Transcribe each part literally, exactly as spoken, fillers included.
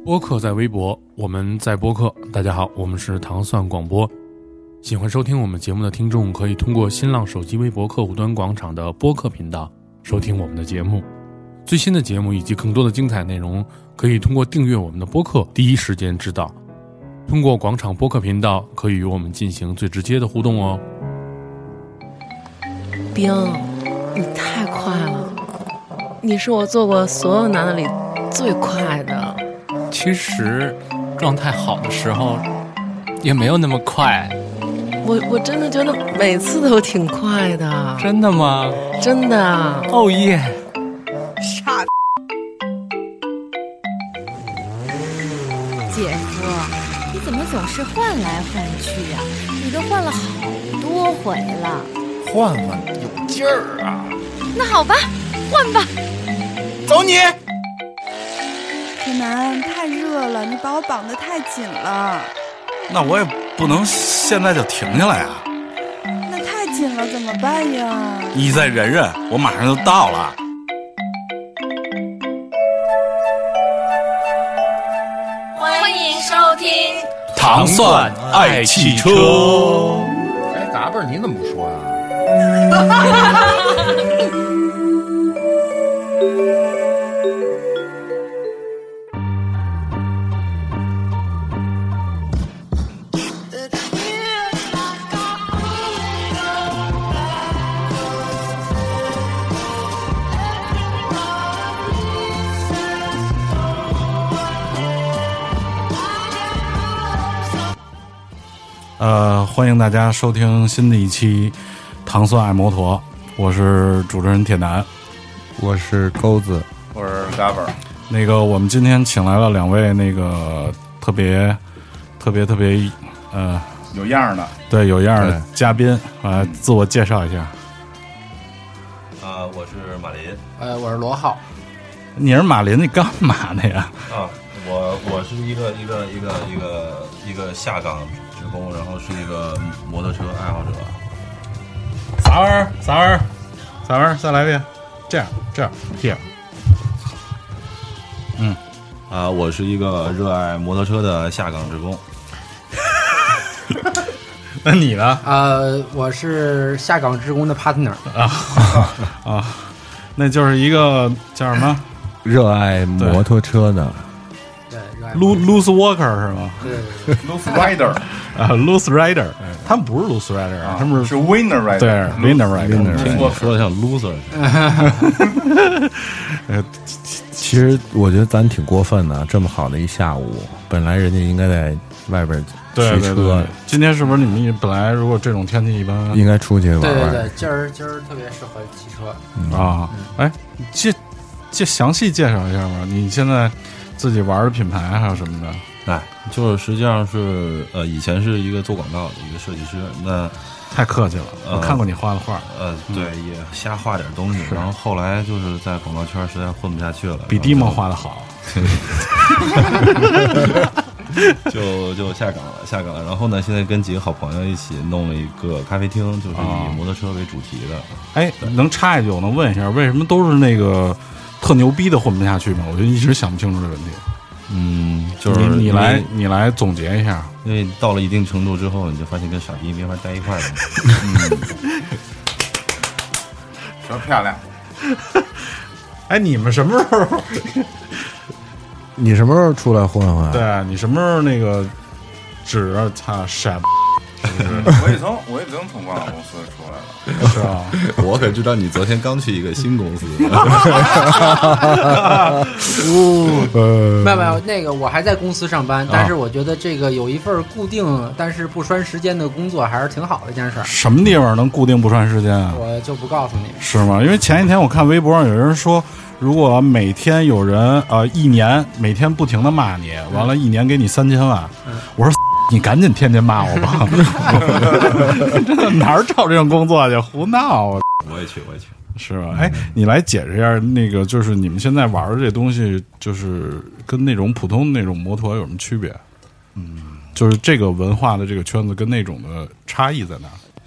播客在微博，我们在播客。大家好，我们是糖蒜广播。喜欢收听我们节目的听众可以通过新浪手机微博客户端广场的播客频道收听我们的节目。最新的节目以及更多的精彩内容可以通过订阅我们的播客第一时间知道。通过广场播客频道可以与我们进行最直接的互动哦。 冰，你太快了，你是我做过所有男的里最快的。 其实状态好的时候也没有那么快。 我我真的觉得每次都挺快的。 真的吗？ 真的。 哦耶！ 傻。 姐夫，你怎么总是换来换去呀？你都换了好多回了。 换换有劲儿啊！ 那好吧，换吧。 走你！ 铁男，太热了，你把我绑得太紧了。 那我也不能现在就停下来啊。 那太紧了，怎么办呀？ 你再忍忍，我马上就到了。 欢迎收听糖蒜爱汽车。 哎，嘎嘣，你怎么不说呀、啊？ 呃，欢迎大家收听新的一期糖蒜爱摩托，我是主持人铁男， 我是钩子， 我是嘎嘣。 那个，我们今天请来了两位那个特别、特别、特别呃有样的， 对有样的嘉宾，啊，自我介绍一下。 啊、呃，我是马林， 呃，我是罗浩。 你是马林，你干嘛的呀？ 啊，我我是一个一个一个一个一个下岗职工，然后是一个摩托车爱好者。 啥玩意儿？啥玩意儿？啥玩意儿？再来一遍。这样，这样，这样。嗯， 啊、呃，我是一个热爱摩托车的下岗职工。 那你呢？ 呃，我是下岗职工的 partner 啊啊，那就是一个叫什么？ 热爱摩托车的。 对，热爱 loose walker 是吗？ 对 ，loose rider 啊 ，loose rider，他们不是 loose rider，、啊、他们是 winner rider， 对 winner rider， 听我说的像 loser。 呃，其实我觉得咱挺过分的，这么好的一下午，本来人家应该在外边骑车。 对对对，今天是不是你们本来如果这种天气一般应该出去玩玩？ 对对对，今儿今儿特别适合骑车、 嗯、啊！哎，介介详细介绍一下吧，你现在自己玩的品牌还有什么的？ 哎，就是实际上是呃，以前是一个做广告的一个设计师，那太客气了， 呃、 我看过你画的画， 呃，对，嗯、也瞎画点东西，然后后来就是在广告圈实在混不下去了， 比蒂莫画的好， 就就下岗了，下岗了。然后呢，现在跟几个好朋友一起弄了一个咖啡厅，就是以摩托车为主题的。 哎、哦，能插一句，我能问一下，为什么都是那个特牛逼的混不下去吗？我就一直想不清楚这个问题。 嗯，就是你你来你来总结一下， 因为到了一定程度之后，你就发现跟傻逼没法待一块了。 嗯，说漂亮。 哎，你们什么时候？ 你什么时候出来混混？ 对啊，你什么时候那个指着他傻？ 我已经我已经从广告公司出来了， 是吧？ 我可知道你昨天刚去一个新公司。 哦，没有没有，那个我还在公司上班，但是我觉得这个有一份固定但是不拴时间的工作还是挺好的一件事儿。 什么地方能固定不拴时间啊？ 我就不告诉你。 是吗？因为前一天我看微博上有人说，如果每天有人呃一年每天不停的骂你，完了一年给你三千万，嗯、我说。你赶紧天天骂我吧！真的哪儿找这种工作去？胡闹！ 我也去，我也去， 是吧？哎，你来解释一下，那个就是你们现在玩的这东西，就是跟那种普通那种摩托有什么区别？嗯，就是这个文化的这个圈子跟那种的差异在哪？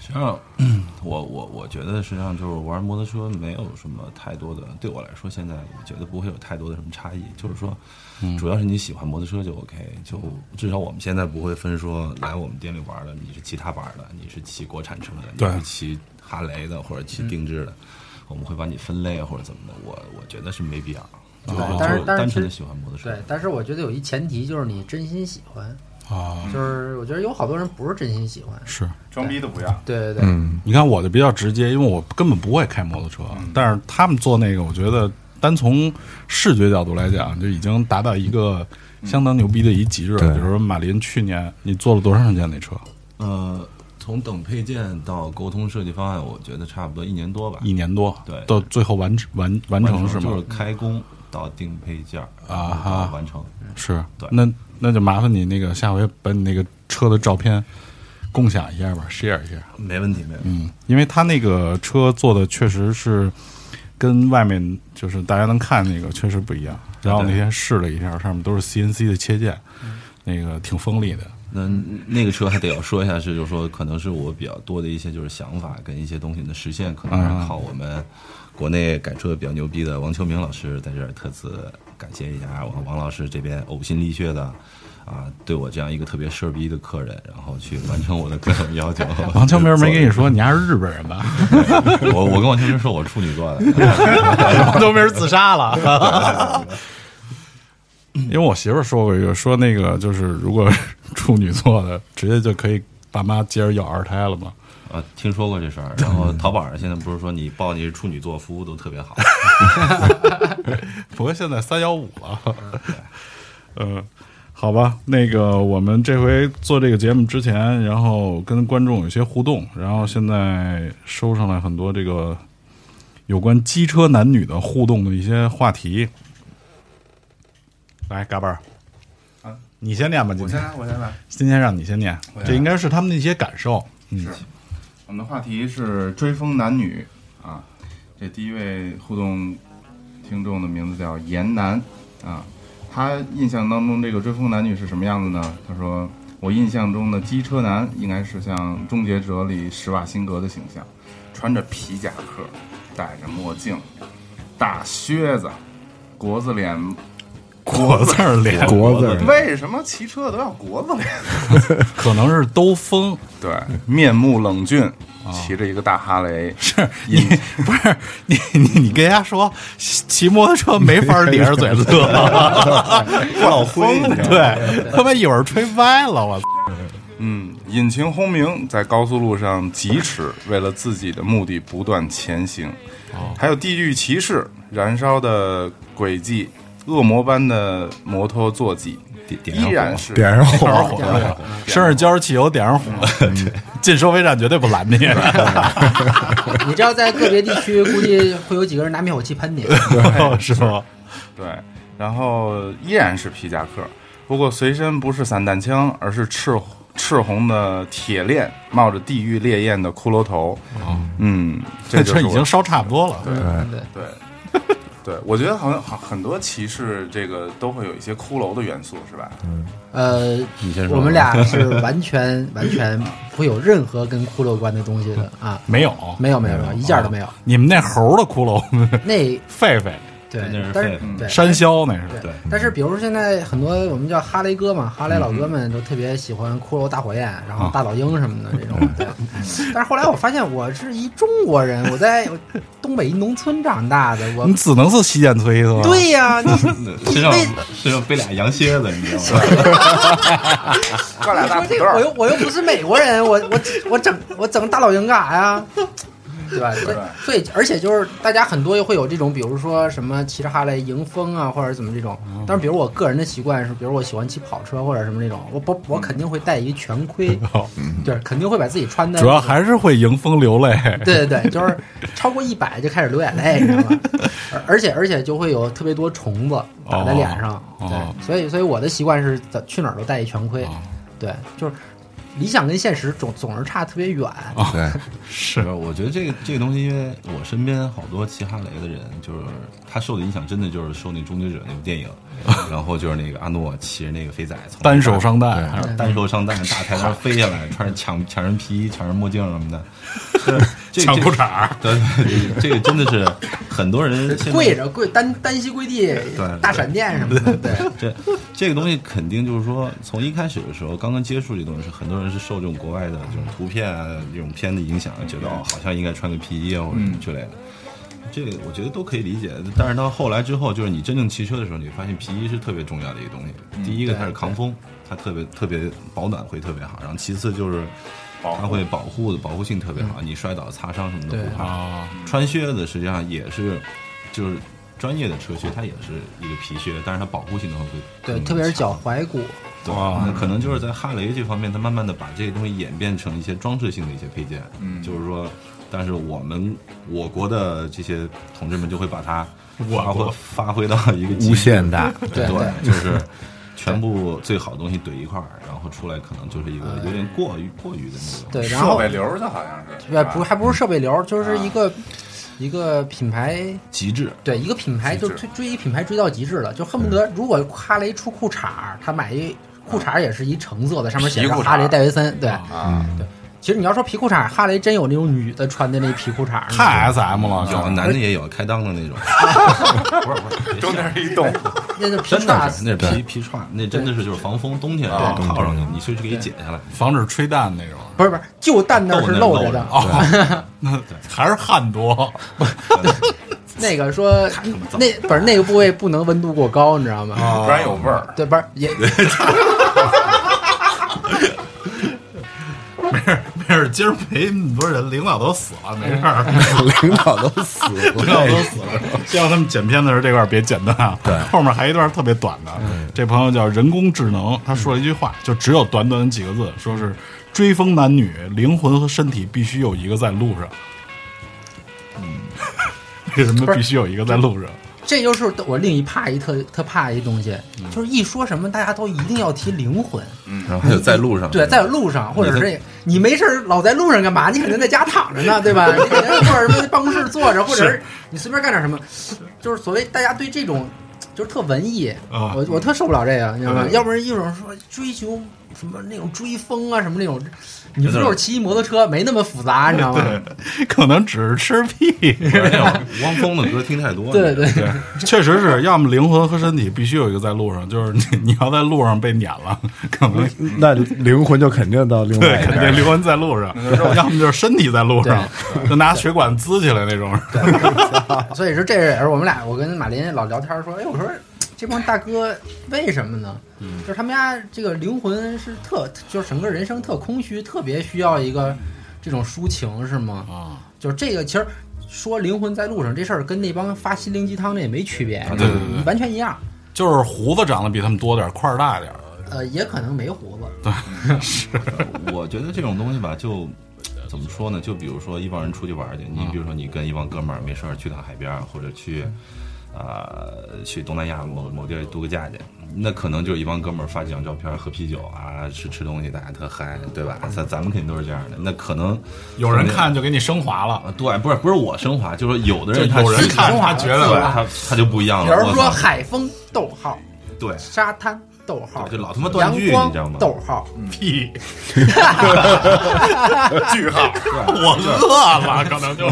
实际上，我我我觉得实际上就是玩摩托车没有什么太多的，对我来说现在我觉得不会有太多的什么差异，就是说，主要是你喜欢摩托车就 OK， 就至少我们现在不会分说来我们店里玩的你是骑踏板的，你是骑国产车的，你是骑哈雷的或者骑定制的，嗯、我们会把你分类或者怎么的，我我觉得是没必要。 对，但是但是单纯的喜欢摩托车。 对，但是我觉得有一前提就是你真心喜欢啊， 就是我觉得有好多人不是真心喜欢， 是装逼都不要。 对对对， 嗯，你看我就比较直接，因为我根本不会开摩托车，嗯、但是他们做那个，我觉得单从视觉角度来讲，就已经达到一个相当牛逼的一极致了。比如说马林去年你做了多长时间那车？ 呃。从等配件到沟通设计方案，我觉得差不多一年多吧。 一年多， 对， 到最后完完完成是吗？ 就是开工到定配件啊哈， 完成是。 对， 那那就麻烦你那个下回把你那个车的照片共享一下吧 ，share 一下。 没问题，没问题。 嗯，因为他那个车做的确实是跟外面就是大家能看那个确实不一样。然后那天试了一下，上面都是 C N C 的切件，嗯、那个挺锋利的。 那那个车还得要说一下，是就是说，可能是我比较多的一些就是想法跟一些东西的实现，可能是靠我们国内改车比较牛逼的王秋明老师在这儿特此感谢一下王王老师这边呕心沥血的啊，对我这样一个特别事儿逼的客人，然后去完成我的各种要求。 王秋明没跟你说你还是日本人吧？ 我我跟王秋明说我处女座的， 王秋明自杀了。因为我媳妇儿说过一个，说那个就是如果处女座的，直接就可以爸妈接着要二胎了嘛。 啊，听说过这事儿。然后淘宝上现在不是说你报你是处女座，服务都特别好。 不过现在三幺五了。嗯、呃，好吧，那个我们这回做这个节目之前，然后跟观众有些互动，然后现在收上来很多这个有关机车男女的互动的一些话题。来，嘎巴儿，啊，你先念吧。 我先来，我先来。 今天让你先念，这应该是他们的一些感受。 嗯，是。我们的话题是追风男女啊。这第一位互动听众的名字叫严南啊。他印象当中这个追风男女是什么样子呢？他说，我印象中的机车男应该是像《终结者》里施瓦辛格的形象，穿着皮夹克，戴着墨镜，大靴子，国字脸。 国字脸， 国字脸， 为什么骑车都要国字脸？ 可能是兜风。 对，面目冷峻，骑着一个大哈雷。 是你不是你你你跟人家说骑摩托车没法咧着嘴乐， 老风对，他妈一会儿吹歪了，我。 嗯，引擎轰鸣，在高速路上疾驰，为了自己的目的不断前行。哦，还有地狱骑士，燃烧的轨迹。恶魔般的摩托坐骑，依然是点上火， 身上浇着汽油，点上火，进收费站绝对不拦你。 你知道，在个别地区，估计会有几个人拿灭火器喷你， 是吗？ 对，然后依然是皮夹克，不过随身不是散弹枪，而是赤赤红的铁链，冒着地狱烈焰的骷髅头。嗯，这这已经烧差不多了。 对对对。对，我觉得好像好很多骑士这个都会有一些骷髅的元素，是吧？ 嗯，呃，我们俩是完全完全不会有任何跟骷髅关的东西的啊， 没有， 没有，没有，没有，一件都没有。 你们那猴的骷髅， 那狒狒。 对，但是对山魈那是对，但是比如说现在很多我们叫哈雷哥嘛，哈雷老哥们都特别喜欢骷髅大火焰，然后大老鹰什么的这种。对，但是后来我发现我是一中国人，我在东北一农村长大的，我你只能是西建崔是吧？ 对呀，你身上身上背俩羊蝎子，你知道吗？ 挂俩大土豆， 我又我又不是美国人，我我我整我整大老鹰干啥呀？对吧？所以，而且就是大家很多会有这种，比如说什么骑着哈雷迎风啊，或者怎么这种。但是，比如我个人的习惯是，比如我喜欢骑跑车或者什么这种，我不我肯定会戴一个全盔，对，肯定会把自己穿的。 主要还是会迎风流泪。 对对对，就是超过一百就开始流眼泪，你知道吗？而且而且就会有特别多虫子打在脸上，对，所以所以我的习惯是去哪儿都戴一全盔，对，就是。 理想跟现实总总是差特别远。 哦、对， 是，我觉得这个这个东西，因为我身边好多骑哈雷的人，就是他受的影响，真的就是受那《终结者》那部电影，然后就是那个阿诺骑着那个飞仔， 单手上弹， 还是单手上弹，大台上飞下来，穿着抢抢人皮衣、抢人墨镜什么的， 抢裤衩， 对对，这个真的是很多人跪着跪单单膝跪地， 对大闪电什么的，对， 这这个东西肯定就是说，从一开始的时候，刚刚接触这东西，是很多人是受这种国外的这种图片啊、这种片的影响，觉得哦，好像应该穿个皮衣啊或者什么之类的。这个我觉得都可以理解，但是到后来之后，就是你真正骑车的时候，你发现皮衣是特别重要的一个东西。第一个它是抗风，它特别特别保暖会特别好，然后其次就是它会保护的保护性特别好，你摔倒擦伤什么的不怕。穿靴子实际上也是就是专业的车靴，它也是一个皮靴，但是它保护性能会对，特别是脚踝骨。 对，那可能就是在哈雷这方面，它慢慢的把这些东西演变成一些装饰性的一些配件，嗯，就是说。但是我们我国的这些同志们就会把它发挥发挥到一个无限大， 对对， 就是全部最好的东西怼一块儿，然后出来可能就是一个有点过于过于的那种。 对，然后设备流的好像是， 对，不还不是设备流，就是一个一个品牌极致。 对，一个品牌就追追一品牌追到极致了，就恨不得如果哈雷出裤衩，他买一裤衩也是一橙色的，上面写着哈雷戴维森，对， 啊， 对。其实你要说皮裤衩，哈雷真有那种女的穿的那皮裤衩， 太 S M 了， 有男的也有开裆的那种，不是不是， 中间一洞， 那是真的是那皮皮串，那真的是就是防风，冬天套上去，你随时可以解下来， 防止吹弹那种。 不是不是，就蛋那是露着的， 哦，那还是汗多。 那个说那不是那个部位不能温度过高，你知道吗？ 不然有味儿。 对，不是也。 没事没事，今儿没那么多人，领导都死了，没事儿。 领导都死了， 领导都死了。希望他们剪片的时候这块别剪断啊。 对， 后面还一段特别短的。嗯、这朋友叫人工智能，他说了一句话，就只有短短的几个字，说是追风男女，灵魂和身体必须有一个在路上。嗯，为什么必须有一个在路上？ 这就是我另一怕一特特怕一东西，嗯、就是一说什么大家都一定要提灵魂， 嗯，然后还有在路上， 对，在路上，或者是你没事老在路上干嘛？你肯定在家躺着呢，对吧？你肯定或者什么办公室坐着，或者是你随便干点什么，就是所谓大家对这种就是特文艺， 啊、 我我特受不了这个，你知道吗？嗯、要不然一种说追求什么那种追风啊，什么那种。你们就是骑摩托车，没那么复杂，你知道吗？ 可能只是吃屁。 汪峰的歌听太多了。 对对对，确实是要么灵魂和身体必须有一个在路上，就是你你要在路上被撵了，可能那灵魂就肯定到另外一边， 肯定灵魂在路上，要么就是身体在路上，就拿水管滋起来那种。 所以说这也是我们俩，我跟马林老聊天说，哎，我说。这帮大哥为什么呢？嗯，就是他们家这个灵魂是特，就是整个人生特空虚，特别需要一个这种抒情，是吗？啊，就是这个其实说灵魂在路上这事儿，跟那帮发心灵鸡汤的也没区别， 对对对， 完全一样。 就是胡子长得比他们多点，块儿大点。 呃，也可能没胡子。 对，是。 我觉得这种东西吧，就怎么说呢？就比如说一帮人出去玩去，你比如说你跟一帮哥们儿没事儿去趟海边，或者去。啊、呃，去东南亚某某地儿度个假去，那可能就是一帮哥们儿发几张照片，喝啤酒啊，吃吃东西，大家特嗨，对吧？咱咱们肯定都是这样的。那可能有人看就给你升华了， 啊、对，不是不是我升华，就是说有的人他有人看他觉得他他就不一样了。 比如说海风逗号， 对， 沙滩逗号， 就老他妈断句，你知道吗？ 逗号， 屁， 句号， 我饿了，可能就是。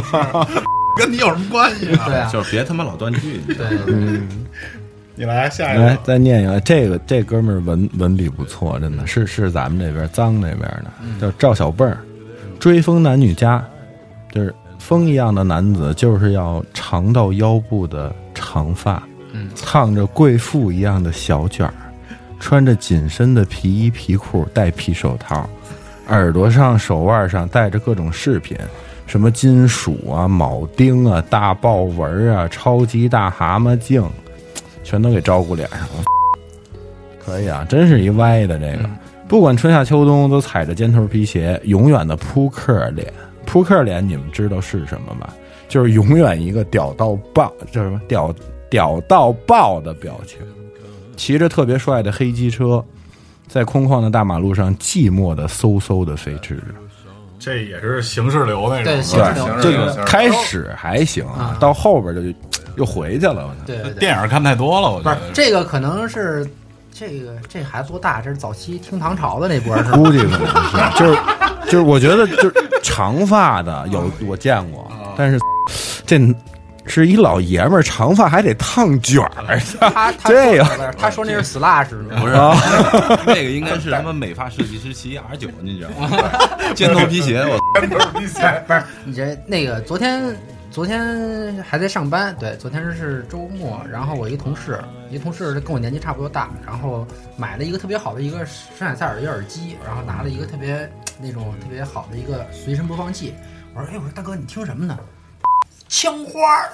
跟你有什么关系啊？ 对啊， 就是别他妈老断句。 对， 嗯，你来下一个， 来再念一个。这个这哥们儿文文笔不错，真的是是咱们这边脏那边的，叫赵小蹦儿。追风男女家，就是风一样的男子，就是要长到腰部的长发，嗯，烫着贵妇一样的小卷儿，穿着紧身的皮衣皮裤，戴皮手套，耳朵上手腕上戴着各种饰品。什么金属啊、铆钉啊、大豹纹啊、超级大蛤蟆镜，全都给招呼脸上了。可以啊，真是一歪的这个。不管春夏秋冬，都踩着尖头皮鞋，永远的扑克脸。扑克脸你们知道是什么吗？就是永远一个屌到爆，叫什么屌屌到爆的表情。骑着特别帅的黑机车， 在空旷的大马路上寂寞的嗖嗖的飞驰着。 这也是形式流那种， 对，形式流。 这个开始还行啊，到后边就又回去了。 对对对， 电影看太多了，我觉得不是这个可能是这个这孩子多大？这是早期听唐朝的那波是吧？ 估计可能是，就是就是我觉得就是长发的有我见过，但是这。是一老爷们儿，长发还得烫卷儿， 他他这样他说那是 slash 不是，那个应该是他们美发设计师骑 R 九，你知道吗？尖头皮鞋，我尖头皮鞋不是你这那个昨天昨天还在上班，对，昨天是周末，然后我一同事，一同事跟我年纪差不多大，然后买了一个特别好的一个声海塞尔的耳机，然后拿了一个特别那种特别好的一个随身播放器，我说哎，我说大哥你听什么呢？枪花儿，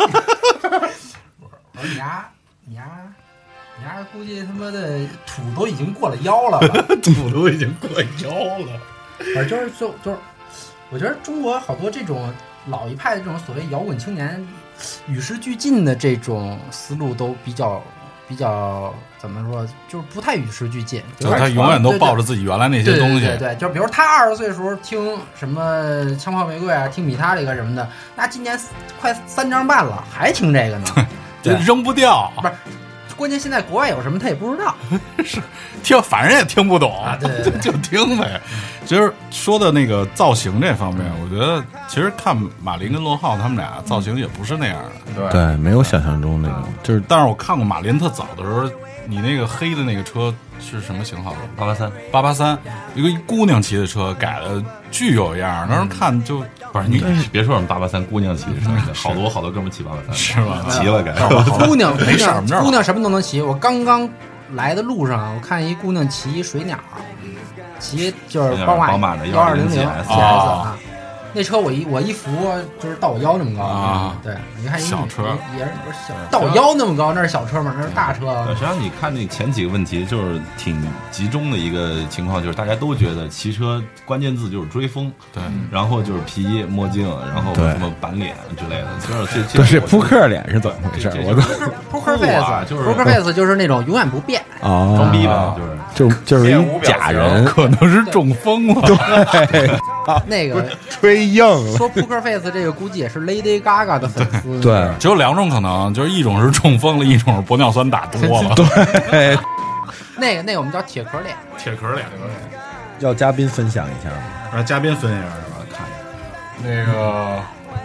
我说你丫你丫你丫估计他妈的土都已经过了腰了吧， 土都已经过腰了。 反正就是就就是，我觉得中国好多这种老一派的这种所谓摇滚青年，与时俱进的这种思路都比较比较怎么说，就是不太与时俱进， 就是他永远都抱着自己原来那些东西。 对对 对, 对, 对，就比如他二十岁的时候听什么枪炮玫瑰啊，听米塔这个什么的，那今年快三张半了，还听这个呢， 这扔不掉。 不是，关键现在国外有什么他也不知道， 是听反正也听不懂， 啊、对, 对, 对就听呗。其实说的那个造型这方面，我觉得其实看马林跟罗浩他们俩造型也不是那样的，对，没有想象中那种。就是， 但是我看过马林特早的时候。你那个黑的那个车是什么型号的？ 八八三， 八八三，一个姑娘骑的车，改的巨有样。那时候看就不是你别说什么八八三姑娘骑的车，好多好多哥们骑八八三， 是吗？ 骑了改。 姑娘没事儿， 姑娘什么都能骑。我刚刚来的路上，我看一姑娘骑水鸟，骑就是宝马宝马的幺二零零 G S 啊。那车我一我一扶就是到我腰那么高啊！ 对，你看小车也是不是小到我腰那么高，那是小车吗？那是大车。 实际上你看那前几个问题，就是挺集中的一个情况，就是大家都觉得骑车关键字就是追风， 对， 然后就是皮衣、墨镜，然后什么板脸之类的，就是这是扑克脸是怎么回事？我都扑克 face 就是扑克 face 就是那种永远不变啊， 装逼吧， 就是就就是一假人， 可能是中风了， 对， 那个吹硬了。 说扑克 face 这个估计也是 Lady Gaga 的粉丝， 对， 只有两种可能，就是一种是中风了，一种是玻尿酸打多了， 对。 那个那个我们叫铁壳脸， 铁壳脸。 要嘉宾分享一下吗？ 让嘉宾分享是吧？看那个，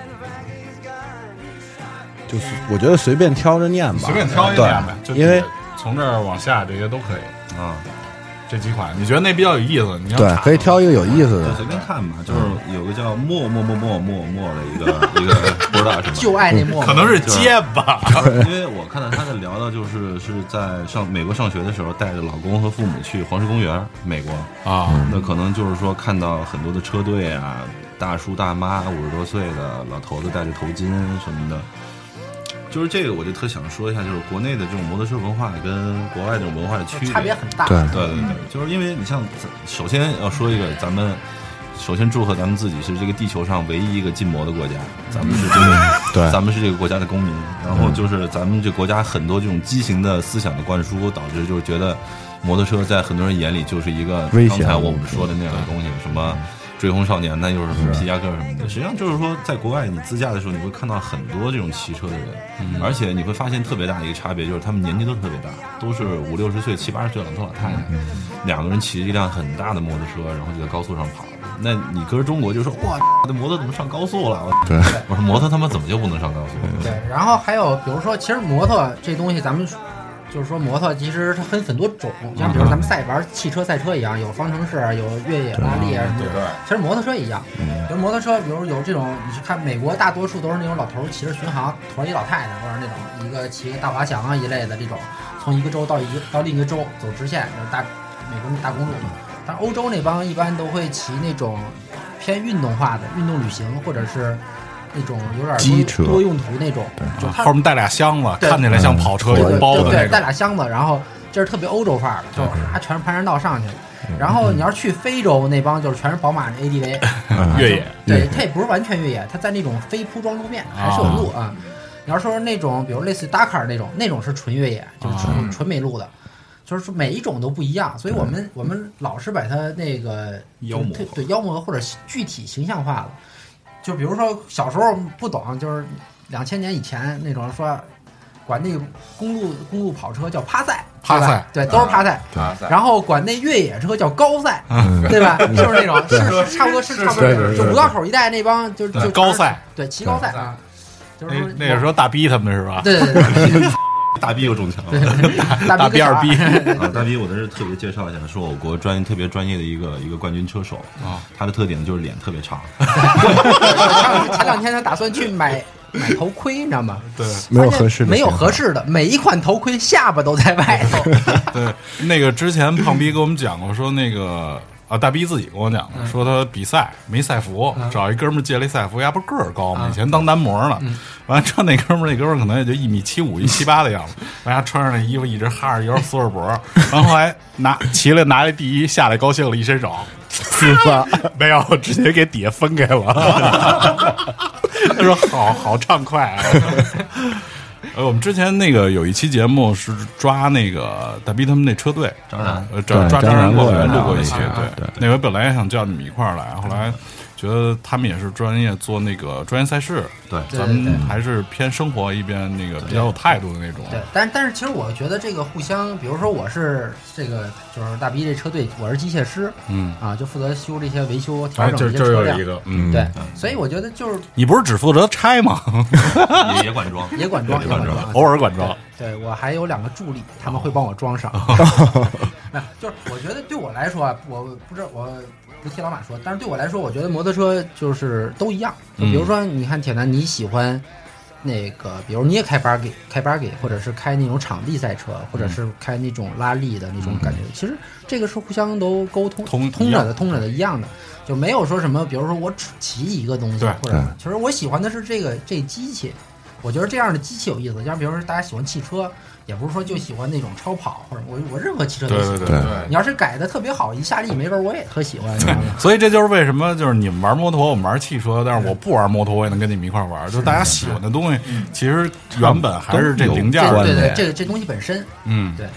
就是我觉得随便挑着念吧， 随便挑一念呗，就因为从这儿往下这些都可以啊。 这几款你觉得那比较有意思？你要对，可以挑一个有意思的， 随便看吧。就是有个叫默默默默默默的一个一个不知道什么， 就爱那默， 可能是结巴。 因为我看到他在聊到，就是是在上美国上学的时候，带着老公和父母去黄石公园，美国啊， 那可能就是说看到很多的车队啊，大叔大妈五十多岁的老头子戴着头巾什么的。就是这个，我就特想说一下，就是国内的这种摩托车文化跟国外这种文化的区别差别很大。 对对对对，就是因为你像，首先要说一个，咱们首先祝贺咱们自己是这个地球上唯一一个禁摩的国家，咱们是这个， 对， 咱们是这个国家的公民。然后就是咱们这国家很多这种畸形的思想的灌输，导致就是觉得摩托车在很多人眼里就是一个刚才我们说的那样的东西，什么。追风少年，那又是什么皮夹克什么的。实际上就是说，在国外你自驾的时候，你会看到很多这种骑车的人，嗯、而且你会发现特别大的一个差别，就是他们年纪都特别大，都是五六十岁、七八十岁老头老太太，嗯、两个人骑着一辆很大的摩托车，然后就在高速上跑。那你搁着中国就说，哇，这摩托怎么上高速了？ 对， 我说摩托他妈怎么就不能上高速？ 对，然后还有比如说，其实摩托这东西，咱们。就是说，摩托其实它分很多种，像比如咱们赛玩汽车赛车一样，有方程式，有越野拉力啊什么的。其实摩托车也一样，比如摩托车，比如有这种，你去看美国，大多数都是那种老头骑着巡航，驮一老太太，或者那种一个骑个大滑翔啊一类的这种，从一个州到一个到另一个州走直线，就是大美国大公路。但欧洲那帮一般都会骑那种偏运动化的运动旅行，或者是。那种有点机车多用途那种，就后面带俩箱子，看起来像跑车有包的那种， 对，带俩箱子，然后这是特别欧洲范儿的，就是啊，全是盘山道上去。然后你要是去非洲那帮，就是全是宝马的 A D V 越野， 对，它也不是完全越野，它在那种非铺装路面还是有路啊。你要说那种，比如类似于达喀尔那种，那种是纯越野，就是纯纯美路的。 就是说每一种都不一样，所以我们我们老是把它那个妖魔对对妖魔或者具体形象化了。就比如说小时候不懂，就是两千年以前那种说管那个公路公路跑车叫趴赛。 趴赛对，都是趴赛， 趴赛， 然后管那越野车叫高赛，对吧？就是那种是是差不多是差不多，就五道口一带那帮就就高赛， 对，骑高赛啊，就是说那个时候大逼他们是吧？ 对对对， 大逼又中枪了， 大逼二逼啊！大逼，我在这特别介绍一下，是我国专特别专业的一个一个冠军车手啊， 他的特点就是脸特别长。 前两天他打算去买。买头盔，你知道吗？ 对， 没有合适的， 没有合适的，每一款头盔下巴都在外头。 对，那个之前胖逼跟我们讲过，说那个啊，大逼自己跟我讲过，说他比赛没赛服，找一哥们儿借了一赛服，呀不个儿高嘛，以前当男模呢。完了，穿那哥们儿，那哥们儿可能也就一米七五、一七八的样子。完了，穿上那衣服一直哈着腰，缩着脖，然后还拿骑了拿了第一，下来高兴了，一伸手， 是吧？ 没有，直接给底下分给了。他说好好畅快啊！呃，我们之前那个有一期节目是抓那个大逼他们那车队， 张然， 呃，抓抓张然过来录过一期， 对对，那回本来也想叫你们一块儿来，后来觉得他们也是专业做那个专业赛事， 对， 咱们还是偏生活一边那个比较有态度的那种。 对，但但是其实我觉得这个互相，比如说我是这个就是大逼这车队，我是机械师， 嗯啊，就负责修这些维修调整这这些车辆， 一个，嗯， 对，所以我觉得就是你不是只负责拆吗？ 也也管装， 也管装，也管装， 偶尔管装。 对我还有两个助理，他们会帮我装上。没有，就是我觉得对我来说啊，我不知道我。不替老马说，但是对我来说，我觉得摩托车就是都一样。就比如说，你看铁男，你喜欢那个，比如你也开 buggy， 开 buggy， 或者是开那种场地赛车，或者是开那种拉力的那种感觉，嗯、其实这个是互相都沟通通通着的，通着的一样的，就没有说什么，比如说我只骑一个东西，或者其实我喜欢的是这个这机器，我觉得这样的机器有意思。像比如说大家喜欢汽车。也不是说就喜欢那种超跑，或者我我任何汽车都喜欢。 对对对， 你要是改的特别好，一下力没准我也特喜欢。 所以这就是为什么就是你们玩摩托，我们玩汽车，但是我不玩摩托，我也能跟你们一块玩。就是大家喜欢的东西，其实原本还是这零件儿。 对对，这个这东西本身， 嗯， 对。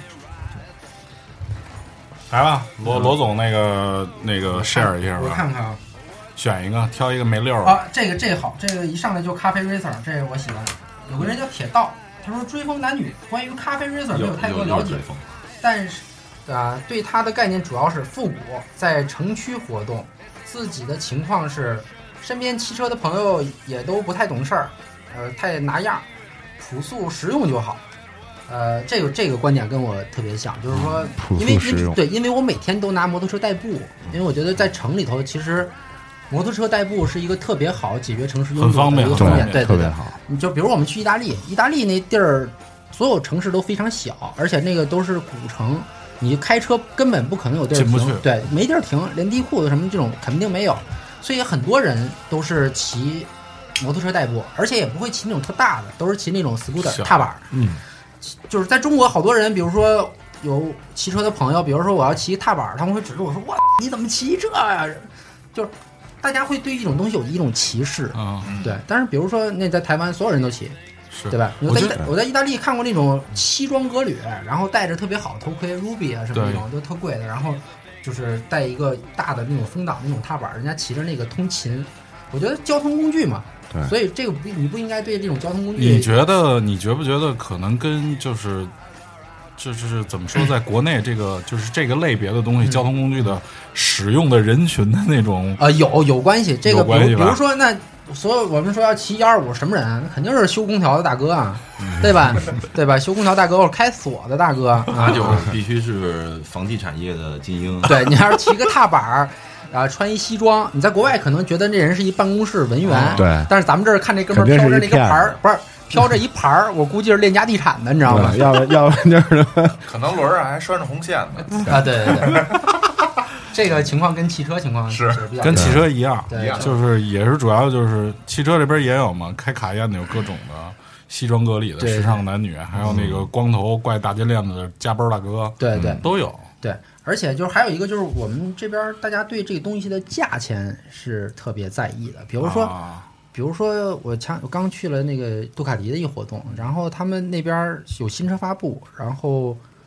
来吧，罗罗总，那个那个 share 一下吧。 我看看啊， 选一个，挑一个没溜儿。 啊，这个这个好，这个一上来就咖啡 racer， 这个我喜欢。有个人叫铁道。他说：“追风男女关于咖啡 racer 没有太多了解，但是，啊，对他的概念主要是复古，在城区活动。自己的情况是，身边骑车的朋友也都不太懂事儿，呃，太拿样，朴素实用就好。呃，这个这个观点跟我特别像，就是说， 朴因为素实用， 对，因为我每天都拿摩托车代步，因为我觉得在城里头其实。”摩托车代步是一个特别好解决城市拥堵的一个方面，对对对，你就比如我们去意大利，意大利那地儿，所有城市都非常小，而且那个都是古城，你开车根本不可能有地儿停，对，没地儿停，连地库什么这种肯定没有，所以很多人都是骑摩托车代步，而且也不会骑那种特大的，都是骑那种 scooter 踏板， 嗯， 就是在中国好多人，比如说有骑车的朋友，比如说我要骑踏板，他们会指着我说：“哇，你怎么骑这呀？”就是。大家会对一种东西有一种歧视， 嗯， 对。但是比如说那在台湾所有人都骑， 是对吧？我在我在意大利看过那种西装革履，然后戴着特别好的头盔 ，Ruby 啊什么那种都特贵的，然后就是带一个大的那种风挡那种踏板，人家骑着那个通勤。我觉得交通工具嘛， 对， 所以这个不你不应该对这种交通工具。 你觉得你觉不觉得可能跟就是？就是怎么说，在国内这个就是这个类别的东西， 嗯、 交通工具的使用的人群的那种啊、呃，有有关系。这个比如比如说，那所有我们说要骑幺二五什么人？那肯定是修空调的大哥啊， 嗯、 对吧？对吧？修空调大哥或者开锁的大哥， 那就必须是房地产业的精英。 对，你要是骑个踏板儿。啊，穿一西装，你在国外可能觉得这人是一办公室文员， 对。 但是咱们这儿看这哥们儿飘着那个牌儿，不是飘着一牌儿，我估计是链家地产的，你知道吗？ 要不要不就是可能轮儿上还拴着红线呢。 啊，对对对，这个情况跟汽车情况是跟汽车一样， 对， 就是也是主要就是汽车这边也有嘛，开卡宴的有各种的。西装革履的时尚男女，还有那个光头挂大金链子的加班大哥， 对对都有。 对，而且就是还有一个就是我们这边大家对这个东西的价钱是特别在意的，比如说， 啊、 比如说我前我刚去了那个杜卡迪的一个活动，然后他们那边有新车发布，然后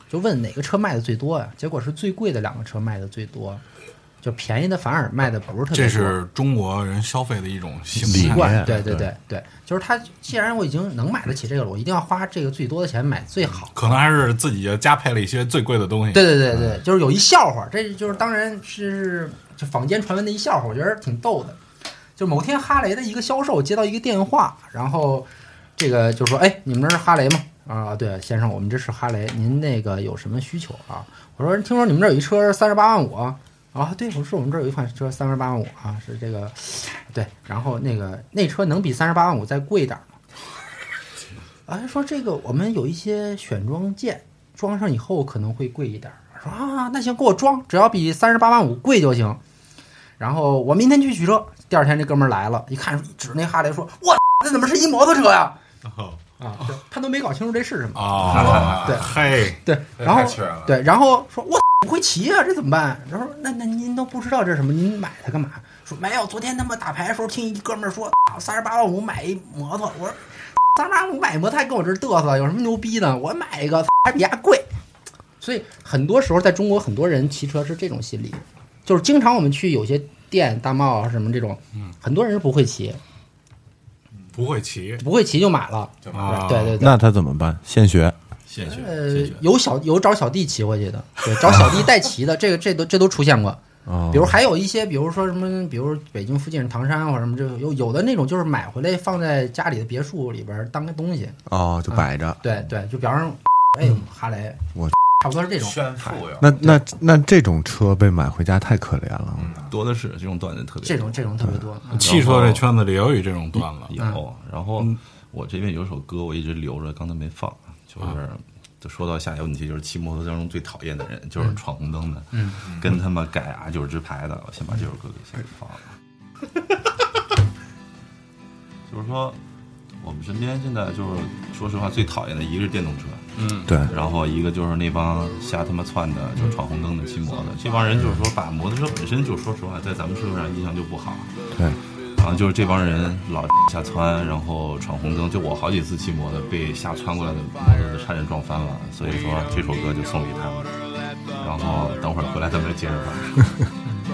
就问哪个车卖的最多呀？结果是最贵的两个车卖的最多，就便宜的反而卖的不是特别多。 这是中国人消费的一种习惯，对对对对，就是他既然我已经能买得起这个了，我一定要花这个最多的钱买最好。 可能还是自己加配了一些最贵的东西。 对对对对，嗯、就是有一笑话，这就是当然是就坊间传闻的一笑话，我觉得挺逗的。就某天哈雷的一个销售接到一个电话，然后这个就说：“哎，你们这是哈雷吗？”啊，对，先生，我们这是哈雷，您那个有什么需求啊？我说：“听说你们这有一车三十八万五啊？”啊，对，我说我们这儿有一款车三十八万五啊，是这个，对，然后那个那车能比三十八万五再贵点吗？啊，说这个我们有一些选装件，装上以后可能会贵一点。说啊，那行，给我装，只要比三十八万五贵就行。然后我明天去取车。第二天这哥们儿来了，一看指那哈雷说：“我这怎么是一摩托车呀？”哦、啊，他都没搞清楚这是什么啊。 对， 嘿， 对，然后对，然后说：“我不会骑啊，这怎么办？”然后说：“那那您都不知道这是什么，您买它干嘛？”说：“没有，昨天他妈打牌的时候听一哥们儿说，三十八万五买一摩托。”我说：“三十八万五买一摩托还跟我这嘚瑟，有什么牛逼的？我买一个还比它贵。”所以很多时候在中国，很多人骑车是这种心理，就是经常我们去有些店、大贸啊什么这种，嗯，很多人是不会骑。 不会骑， 不会骑就买了， 啊、 对对对。 那他怎么办？现学， 现学。 呃，有小有找小弟骑回去的，对，找小弟代骑的，这个这都这都出现过。 哦、 比如还有一些，比如说什么，比如北京附近唐山或者什么，就有有的那种就是买回来放在家里的别墅里边当个东西。 哦，就摆着。 啊、对对，就比方说，哎，哈雷， 我差不多是这种。 炫富呀。 那那那这种车被买回家太可怜了。 嗯、多的是这种段子特别多。 这种这种特别多。 嗯、汽车这圈子里也有这种段子。 有，嗯、然后我这边有首歌我一直留着，刚才没放，就是。啊就说到下一个问题，就是骑摩托车中最讨厌的人就是闯红灯的，嗯，跟他们改啊就是直排的。我先把这首歌给先放了。就是说，我们身边现在就是说实话最讨厌的一个是电动车， 嗯， 对， 然后一个就是那帮瞎他妈窜的，就是闯红灯的骑摩托，这帮人就是说把摩托车本身就说实话在咱们社会上印象就不好， 对。 然后就是这帮人老瞎窜，然后闯红灯。就我好几次骑摩托被瞎窜过来的摩托差点撞翻了，所以说这首歌就送给他们。然后等会儿回来咱们接着放。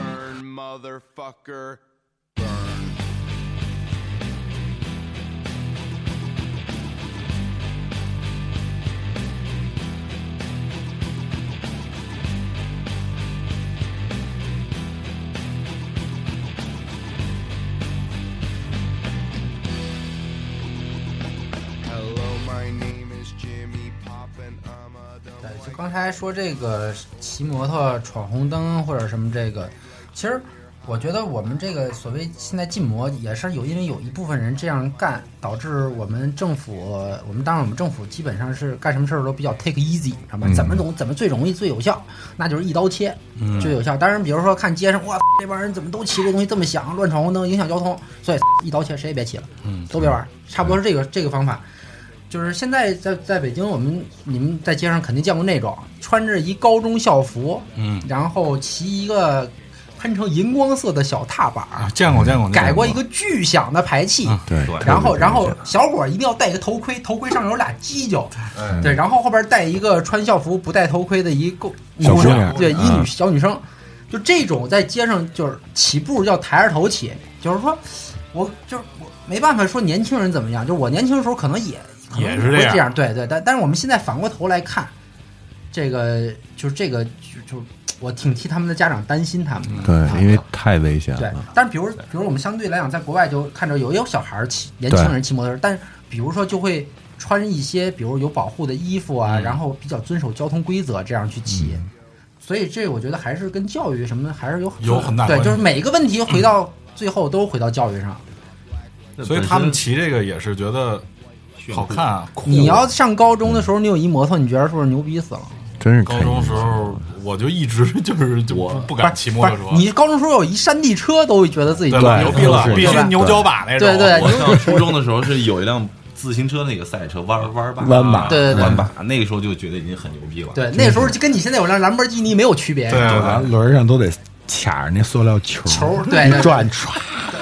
刚才说这个骑摩托闯红灯或者什么这个，其实我觉得我们这个所谓现在禁摩也是有因为有一部分人这样干，导致我们政府，我们当然我们政府基本上是干什么事儿都比较 take easy， 知道吗？怎么容怎么最容易最有效，那就是一刀切最有效。当然，比如说看街上，哇，这帮人怎么都骑这东西这么响，乱闯红灯影响交通，所以一刀切谁也别骑了，都别玩，差不多是这个这个方法。就是现在在在北京，我们你们在街上肯定见过那种穿着一高中校服， 嗯， 然后骑一个喷成荧光色的小踏板， 啊、见过见过， 改过一个巨响的排气， 啊、对， 然后然后小伙一定要戴一个头盔，头盔上有俩犄角，对，对，然后后边带一个穿校服不戴头盔的一个小姑娘， 对，一女小女生，就这种在街上就是起步要抬着头起，就是说，我就是我没办法说年轻人怎么样，就是我年轻的时候可能也。 也是这样，这样对对，但但是我们现在反过头来看，这个就是这个就就我挺替他们的家长担心他们的， 对， 啊、 因为太危险了。 对，但是比如比如我们相对来讲，在国外就看着有有小孩骑年轻人骑摩托车，但是比如说就会穿一些比如有保护的衣服啊，嗯、然后比较遵守交通规则，这样去骑。嗯、所以这我觉得还是跟教育什么的还是有有很大关系。对，就是每个问题回到、嗯、最后都回到教育上。 所以他们骑这个也是觉得。好看啊！ 你要上高中的时候，你有一摩托，你觉得是不是牛逼死了？ 真是高中时候，我就一直就是就不不敢骑摩托车。 你高中时候有一山地车，都会觉得自己牛逼了，必须牛角把那种。 对对， 我上初中的时候是有一辆自行车，那个赛车弯弯把弯把， 对对弯把，那个时候就觉得已经很牛逼了。 对，那时候就跟你现在有辆兰博基尼没有区别。 对， 轮上都得卡着那塑料球， 球对一转唰。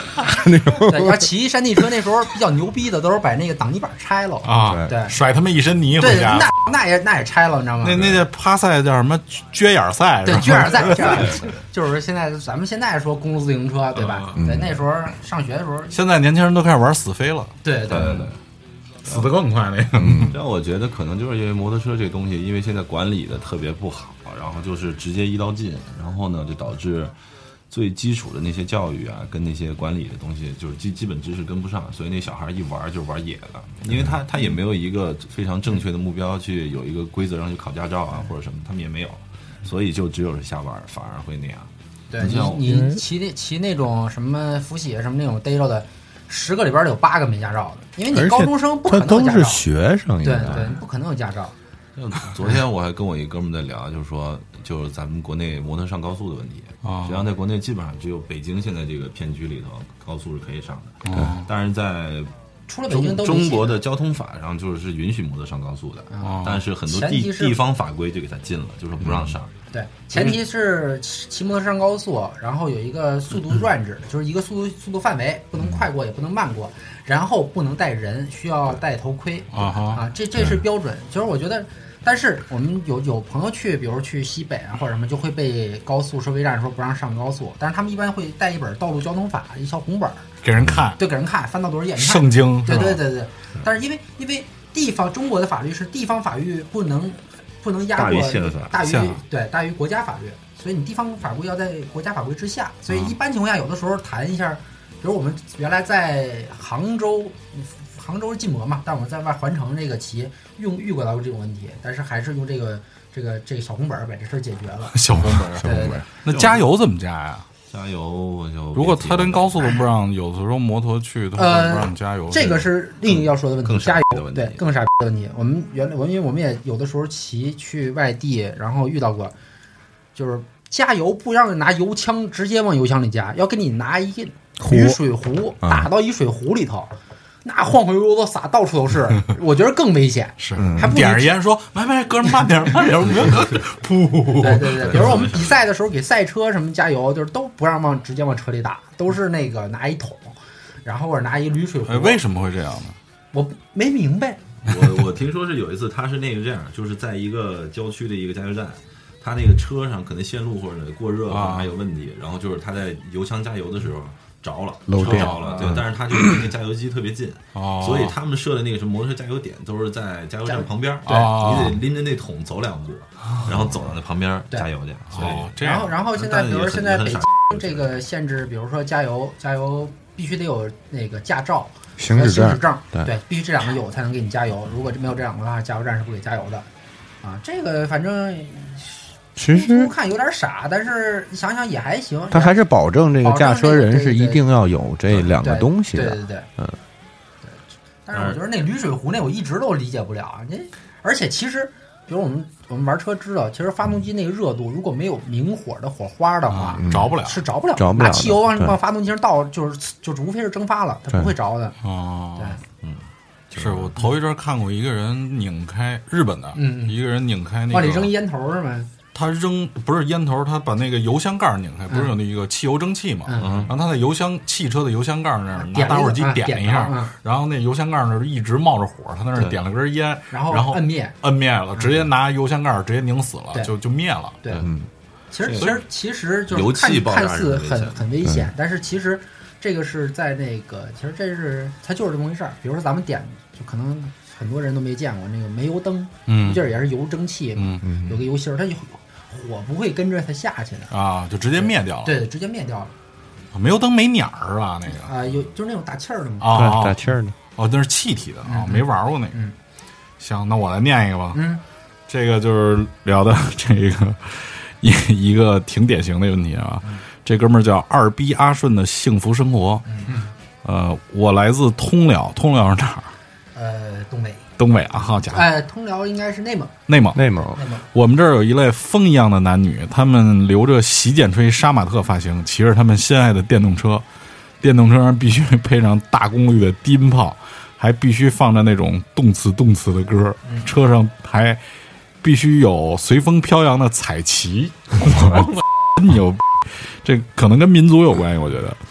那种。 对，要骑山地车那时候比较牛逼的，都是把那个挡泥板拆了啊， 对， 甩他们一身泥回对， 家。 那那也那也拆了，你知道吗？ 那那叫趴赛叫什么撅眼赛？ 对，撅眼赛，就是现在咱们现在说公路自行车，对吧？ 嗯、 在那时候上学的时候， 现在年轻人都开始玩死飞了。 对对对对。 死得更快那个， 让我觉得可能就是因为摩托车这东西，因为现在管理的特别不好，然后就是直接一刀进，然后呢就导致最基础的那些教育啊，跟那些管理的东西，就是基基本知识跟不上，所以那小孩一玩就玩野了，因为他他也没有一个非常正确的目标去有一个规则让去考驾照啊或者什么，他们也没有，所以就只有是瞎玩，反而会那样。 对你你骑那骑那种什么福喜什么那种逮着的。十个里边有八个没驾照的，因为你高中生不可能有驾照， 他都是学生， 对对，你不可能有驾照。 昨天我还跟我一哥们在聊，就是说，就是咱们国内摩托上高速的问题。啊，实际上在国内基本上只有北京现在这个片区里头高速是可以上的，对。但是在除了北京都中国的交通法上就是允许摩托上高速的，但是很多地地方法规就给它禁了，就是不让上。 对，前提是骑摩托车上高速，然后有一个速度 range，、嗯、就是一个速度速度范围，不能快过也不能慢过，然后不能带人，需要戴头盔啊啊，这这是标准。就是我觉得，但是我们有有朋友去，比如去西北啊或者什么，就会被高速收费站说不让上高速，但是他们一般会带一本道路交通法一小红本给人看， 对，给人看，翻到多少页， 圣经， 对对对对。但是因为因为地方中国的法律是地方法律不能不能压过大于对大于国家法律。所以你地方法规要在国家法规之下，所以一般情况下，有的时候谈一下，比如我们原来在杭州，杭州是禁摩嘛，但我们在外环城这个骑用遇过到这种问题，但是还是用这个这个这个小红本把这事解决了。 小红本， 对对对。 那加油怎么加呀？ 加油我就如果他连高速都不让，有的时候摩托去，他不让你加油、 呃。这个是另一个要说的问题， 更加油的问题对更傻逼的问题。我们原来我因为我们也有的时候骑去外地，然后遇到过，就是加油不让你拿油枪直接往油枪里加，要给你拿一个雨水壶打到一水壶里头。嗯，那晃晃悠悠的撒到处都是，我觉得更危险。 是， 还不点着烟说：“慢慢，哥们慢点，慢点，噗！” 对对对，比如我们比赛的时候给赛车什么加油，就是都不让往直接往车里打，都是那个拿一桶，然后或者拿一铝水壶。 哎，为什么会这样呢？ 我没明白。 我我听说是有一次，他是那个这样，就是在一个郊区的一个加油站。他那个车上可能线路或者过热或者还有问题，啊、然后就是他在油枪加油的时候着了， 漏电着了，对，但是他就离那个加油机特别近，哦，所以他们设的那个什么摩托车加油点都是在加油站旁边，对，哦、你得拎着那桶走两步，然后走到那旁边加油去。所以， 哦、这样然后然后现在比如现在北京这个限制，比如说加油加油必须得有那个驾照、 行驶证， 证， 对，必须这两个有才能给你加油，如果没有这两个的话，加油站是不给加油的，啊，这个反正。 其实看有点傻，但是想想也还行。 他还是保证这个驾车人是一定要有这两个东西的。 对对对，嗯。但是我觉得那铝水壶那我一直都理解不了。这而且其实，比如我们我们玩车知道，其实发动机那个热度如果没有明火的火花的话， 嗯、着不了， 是着不了。 着不了。 拿汽油往往发动机上倒，就是就是无非是蒸发了，它不会着的。 哦， 对， 嗯。是我头一阵看过一个人拧开日本的， 嗯， 一个人拧开那个往里扔烟头是吗？ 他扔不是烟头，他把那个油箱盖拧开，不是有那个汽油蒸汽嘛？嗯，然后他在油箱汽车的油箱盖那儿拿打火机点一下，嗯、然后那油箱盖那儿一直冒着火，他那儿点了根烟， 然后然后摁灭， 摁灭了，直接拿油箱盖直接拧死了，就就灭了。 对， 嗯， 其实其实其实就是看看似很很危险，但是其实这个是在那个，其实这是它就是这么回事儿。比如说咱们点，就可能很多人都没见过那个煤油灯， 嗯， 这也是油蒸汽嘛， 嗯， 有个油芯儿，它就。火不会跟着它下去的啊，就直接灭掉了。 对，直接灭掉了。 煤油灯没鸟儿吧？那个啊，有就是那种打气儿的嘛。 啊， 对，打气儿的。 哦，那是气体的啊，没玩过那个。 嗯， 行，那我来念一个吧。 嗯， 这个就是聊的这个一一个挺典型的问题啊。 嗯、 这哥们儿叫二逼阿顺的幸福生活。 嗯， 呃，我来自通辽，通辽是哪儿？ 呃，东北。 东北啊，好家伙！ 哎，通辽应该是内蒙。 内蒙， 内蒙， 内蒙。 我们这儿有一类风一样的男女，他们留着洗剪吹杀马特发型，骑着他们心爱的电动车，电动车上必须配上大功率的低音炮，还必须放着那种动次动次的歌， 嗯、 车上还必须有随风飘扬的彩旗。真牛！这可能跟民族有关系，我觉得。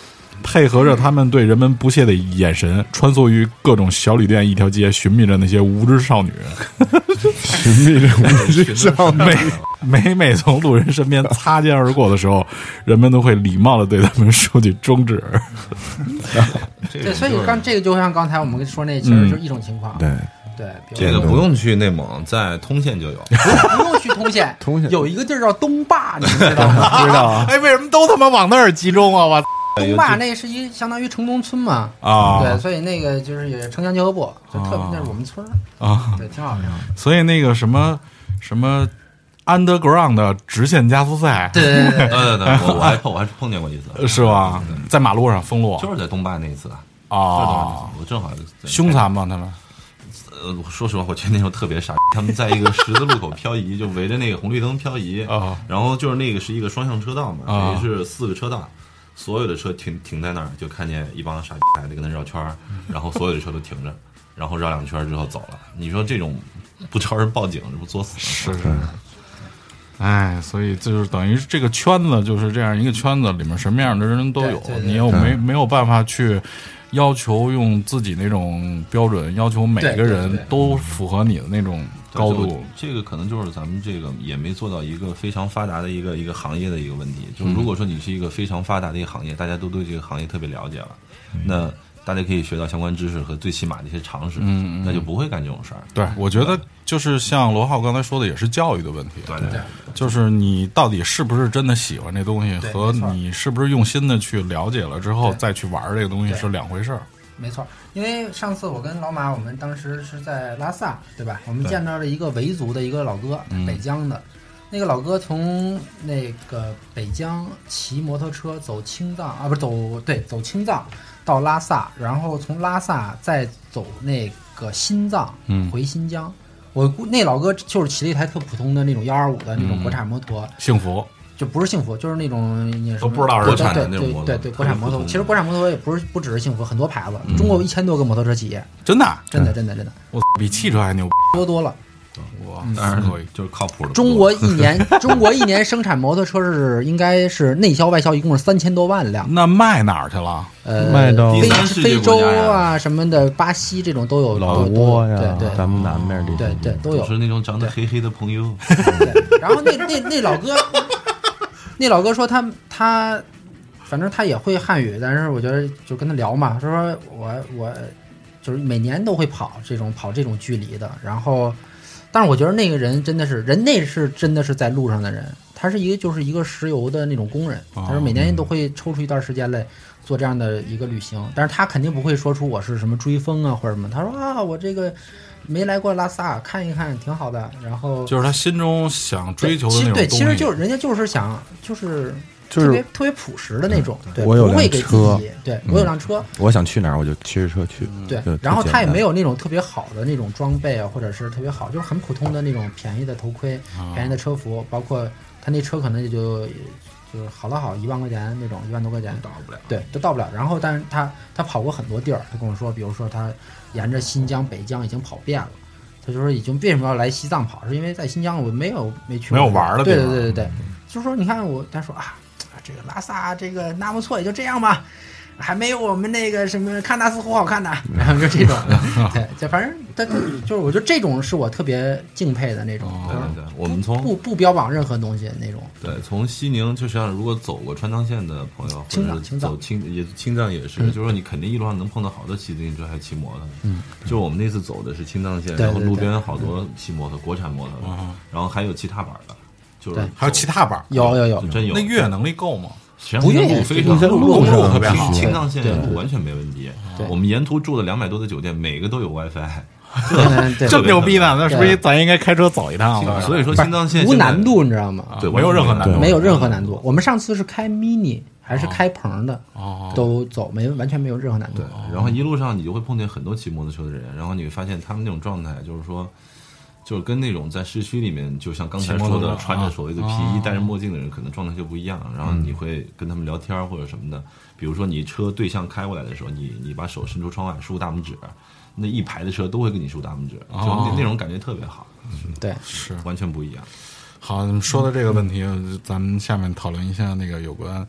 配合着他们对人们不屑的眼神，穿梭于各种小旅店一条街，寻觅着那些无知少女。 寻觅着无知少女， 每每每从路人身边擦肩而过的时候，人们都会礼貌的对他们竖起中指。 对，所以刚这个就像刚才我们说那，其实就是一种情况。 对。 对， 这个不用去内蒙，在通县就有。 不用去通县， 通县有一个地儿叫东坝，你们知道吗？ 知道啊。 哎，为什么都他妈往那儿集中啊？我东坝那是一相当于城中村嘛。 啊， 对，所以那个就是也城乡结合部，就特别那是我们村啊， 对，挺好的。 所以那个什么什么 underground 的直线加速赛， 对对对对对，我我还碰我还碰见过一次， 是吧？在马路上封路， 就是在东坝那一次啊。我正好凶残吗？他们？ 呃，说实话，我觉得那时候特别傻，他们在一个十字路口漂移，就围着那个红绿灯漂移啊。 然后就是那个是一个双向车道嘛，等于是四个车道，所有的车停停在那儿，就看见一帮傻逼在跟他绕圈儿，然后所有的车都停着，然后绕两圈之后走了。你说这种不招人报警，这不作死吗？是是。哎，所以就是等于这个圈子就是这样一个圈子，里面什么样的人都有，你又没没有办法去要求用自己那种标准，要求每个人都符合你的那种高度。 这个可能就是咱们这个也没做到一个非常发达的一个一个行业的一个问题。就是如果说你是一个非常发达的一个行业，大家都对这个行业特别了解了，那大家可以学到相关知识和最起码的一些常识，嗯，那就不会干这种事儿。 对，我觉得就是像罗浩刚才说的，也是教育的问题。 对对对， 就是你到底是不是真的喜欢这东西，和你是不是用心的去了解了之后再去玩这个东西是两回事儿。 没错，因为上次我跟老马，我们当时是在拉萨，对吧？我们见到了一个维族的一个老哥，北疆的。那个老哥从那个北疆骑摩托车走青藏啊，不是走对走青藏到拉萨，然后从拉萨再走那个新藏回新疆。嗯、我估那老哥就是骑了一台特普通的那种幺二五的那种国产摩托， 嗯、幸福就不是幸福，就是那种你都不知道是国产的那种摩托。 对对对，国产摩托。其实国产摩托也不是不只是幸福，很多牌子，嗯、中国有一千多个摩托车企业， 真的真的真的真的， 我比汽车还牛， 多多了。 哇， 当然可以，就是靠谱的。 中国一年，中国一年生产摩托车是应该是内销外销一共是三千多万辆。 那卖哪儿去了？ 呃， 卖到非非洲啊什么的，巴西这种都有。 老挝呀， 对对， 咱们南边这对对都有。 是那种长得黑黑的朋友。 对，然后那那那老哥，那老哥说他他，反正他也会汉语，但是我觉得就跟他聊嘛，他说我我就是每年都会跑这种跑这种距离的，然后。但是我觉得那个人真的是人，那是真的是在路上的人，他是一个就是一个石油的那种工人，他说每年都会抽出一段时间来做这样的一个旅行，但是他肯定不会说出我是什么追风啊或者什么，他说啊我这个没来过拉萨，看一看挺好的，然后就是他心中想追求的那种东西， 对，其实就是人家就是想就是特别特别朴实的那种，对， 我有不会给自车， 己，对我有辆车， 我想去哪儿我就骑着车去， 对，然后他也没有那种特别好的那种装备啊，或者是特别好，就是很普通的那种便宜的头盔、便宜的车服，包括他那车可能也就就是好了好一万块钱那种，一万多块钱到不了， 对，都到不了。然后，但是他他跑过很多地儿，他跟我说，比如说他沿着新疆、北疆已经跑遍了。他就说已经为什么要来西藏跑，是因为在新疆我没有没去过， 没有玩的地方， 对对对对对，就说你看我，他说啊。这个拉萨这个那不错，也就这样吧，还没有我们那个什么喀纳斯湖好看呢。然后就这种，对，就反正他就是我觉得这种是我特别敬佩的那种。 对对对，我们从不不标榜任何东西那种。 对，从西宁就像如果走过川藏线的朋友， 青藏青藏走青也青藏也是，就是说你肯定一路上能碰到好多骑自行车还骑摩托的。 嗯， 就我们那次走的是青藏线，然后路边好多骑摩托，国产摩托的，然后还有骑踏板的。就是还有骑踏板， 有有有， 真有。 那越野能力够吗？ 不越野非常公路特别好， 青藏线路完全没问题。我们沿途住了两百多的酒店，每个都有 WiFi， 这么牛逼呢？那是不是咱应该开车走一趟？ 所以说青藏线无难度，你知道吗？ 对， 没有任何难度， 没有任何难度。我们上次是开 mini 还是开棚的，都走没完全没有任何难度。 对，然后一路上你就会碰见很多骑摩托车的人，然后你会发现他们那种状态，就是说。就是跟那种在市区里面，就像刚才说的，穿着所谓的皮衣、戴着墨镜的人，可能状态就不一样。然后你会跟他们聊天或者什么的，比如说你车对向开过来的时候，你你把手伸出窗外竖大拇指，那一排的车都会跟你竖大拇指，就那那种感觉特别好。 对， 是完全不一样。 好，说到这个问题，咱们下面讨论一下那个有关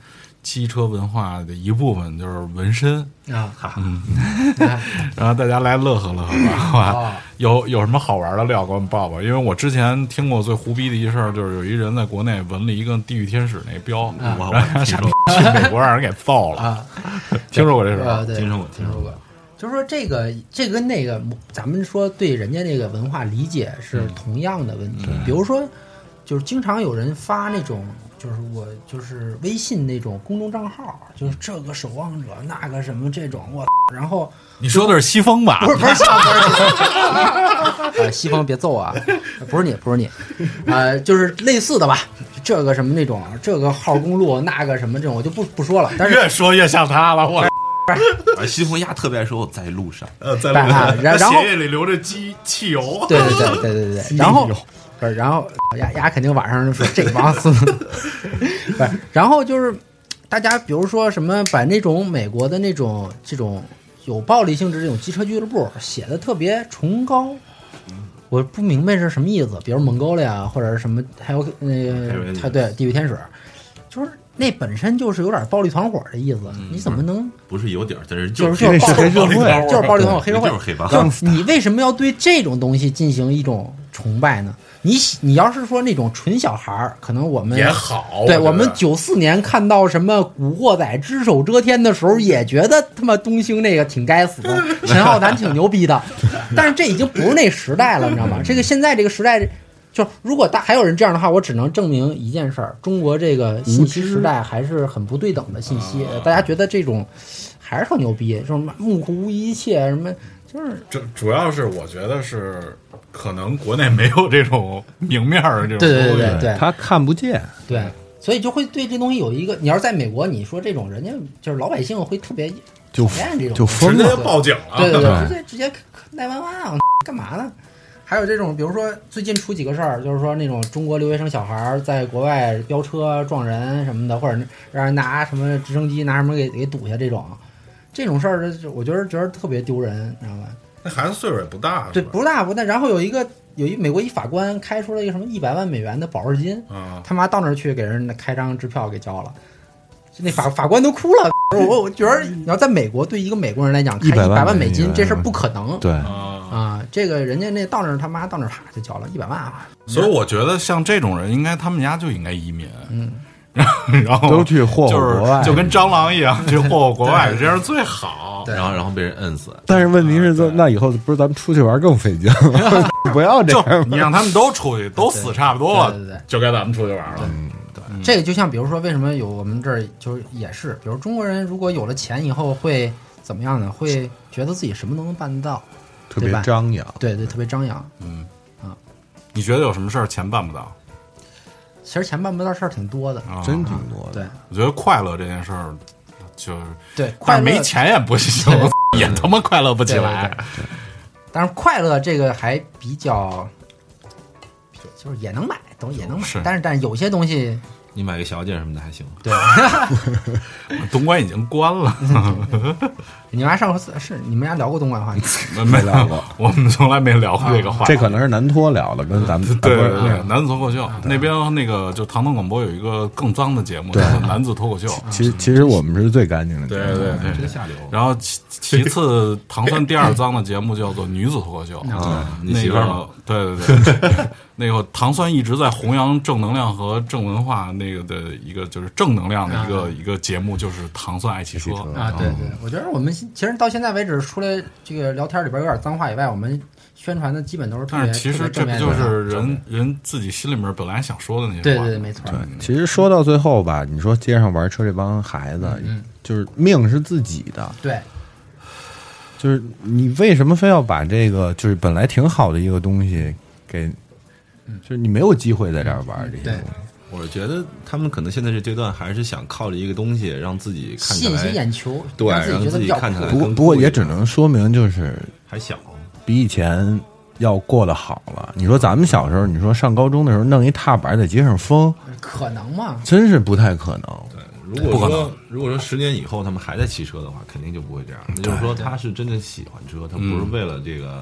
机车文化的一部分就是纹身啊， 嗯，然后大家来乐呵乐呵吧，好吧？ 哦、 有有什么好玩的料给我们报报？因为我之前听过最胡逼的一事儿，就是有一人在国内纹了一个地狱天使那标， 啊、 然后去美国让人给揍了。 啊、 听说过这事儿？ 听说过， 听说过。就是说这个这跟那个咱们说对人家那个文化理解是同样的问题。 嗯、 比如说，就是经常有人发那种。就是我就是微信那种公众账号，就是这个守望者那个什么这种我，然后你说的是西风吧？ 不是不是西风，不是呃西风别揍啊，不是你不是你，呃就是类似的吧，这个什么那种这个号公路那个什么这种我就不不说了，但是越说越像他了，我。 啊，西风鸭特别爱说在路上， 呃，在路上， 啊、然后血液里流着机汽油， 对对对对对对，然后。不是，然后丫丫肯定晚上就说这帮孙子，不是，然后就是大家比如说什么把那种美国的那种这种有暴力性质这种机车俱乐部写的特别崇高，我不明白是什么意思，比如蒙哥利亚或者是什么，还有那个他对地狱天使，就是那本身就是有点暴力团伙的意思， 嗯、 你怎么能不是有点，但是就是就是黑社会， 就是暴力团伙黑社会， 就是黑帮， 就是你为什么要对这种东西进行一种崇拜呢？你你要是说那种纯小孩儿，可能我们也好， 对我们九四年看到什么《古惑仔》只手遮天的时候，也觉得他妈东兴那个挺该死的，陈浩南挺牛逼的，但是这已经不是那时代了，你知道吗？这个现在这个时代，就如果大还有人这样的话，我只能证明一件事儿：中国这个信息时代还是很不对等的信息，大家觉得这种还是特牛逼，什么目无一切什么。就是这主要是我觉得是可能国内没有这种明面的这种， 对对对对， 他看不见， 对，所以就会对这东西有一个。你要是在美国，你说这种人家就是老百姓会特别就讨厌这种， 就疯了，直接报警了， 对对对，直接直接赖万万干嘛呢？还有这种，比如说最近出几个事儿，就是说那种中国留学生小孩在国外飙车撞人什么的，或者让人拿什么直升机拿什么给给堵下这种。这种事儿，我觉得觉得特别丢人，你知道吧？ 那孩子岁数也不大， 对，不大不大。然后有一个有一美国一法官开出了一个什么一百万美元的保释金， 嗯、 他妈到那儿去给人开张支票给交了，那法法官都哭了。我我觉得你要在美国，对一个美国人来讲，开一百万美金这事儿不可能。 对啊，这个人家那到那儿他妈到那儿啪就交了一百万啊。 所以我觉得像这种人，应该他们家就应该移民。 嗯。 然后都去霍霍国外， 就跟蟑螂一样去霍霍国外，这样最好。 然后然后被人摁死。 但是问题是，那以后不是咱们出去玩更费劲？不要这样， 你让他们都出去，都死差不多了， 对对对， 就该咱们出去玩了。 嗯，对，这个就像比如说，为什么有我们这儿就是也是，比如中国人如果有了钱以后会怎么样呢？会觉得自己什么都能办得到， 特别张扬。 对对，特别张扬。 嗯啊， 你觉得有什么事儿钱办不到？ 其实钱办不到事儿挺多的， 啊、真挺多的。 对， 我觉得快乐这件事儿，就是对， 但是没钱也不行，也他妈快乐不起来。 对对对，但是快乐这个还比较，就是也能买，都也能买。 是， 但是但是有些东西， 你买个小姐什么的还行。 对， 东莞已经关了。 你们家上次是你们家聊过东莞话题？ 没聊过，我们从来没聊过这个话题。 这可能是南托聊的，跟咱们对对对，男子脱口秀那边那个就唐唐广播有一个更脏的节目，叫做男子脱口秀。 其实其实我们是最干净的， 对对对， 真下流。 然后其其次，唐算第二脏的节目叫做女子脱口秀。 啊，你那个对对对，那个唐算一直在弘扬正能量和正文化，那个的一个就是正能量的一个一个节目，就是唐算爱汽车啊。对对，我觉得我们其实到现在为止，除了这个聊天里边有点脏话以外，我们宣传的基本都是特别。 但是其实这不就是人人自己心里面本来想说的那些话？ 对对对，没错。 对，其实说到最后吧，你说街上玩车这帮孩子， 嗯， 就是命是自己的。 对。 就是你为什么非要把这个就是本来挺好的一个东西给，就是你没有机会在这儿玩这些东西。 我觉得他们可能现在这阶段还是想靠着一个东西让自己看起来吸引眼球， 对，让自己看起来。 不过不过也只能说明就是还小， 比以前要过得好了。你说咱们小时候，你说上高中的时候弄一踏板在街上疯， 可能吗？ 真是不太可能。 对，如果说如果说十年以后他们还在骑车的话，肯定就不会这样。那就是说他是真正喜欢车，他不是为了这个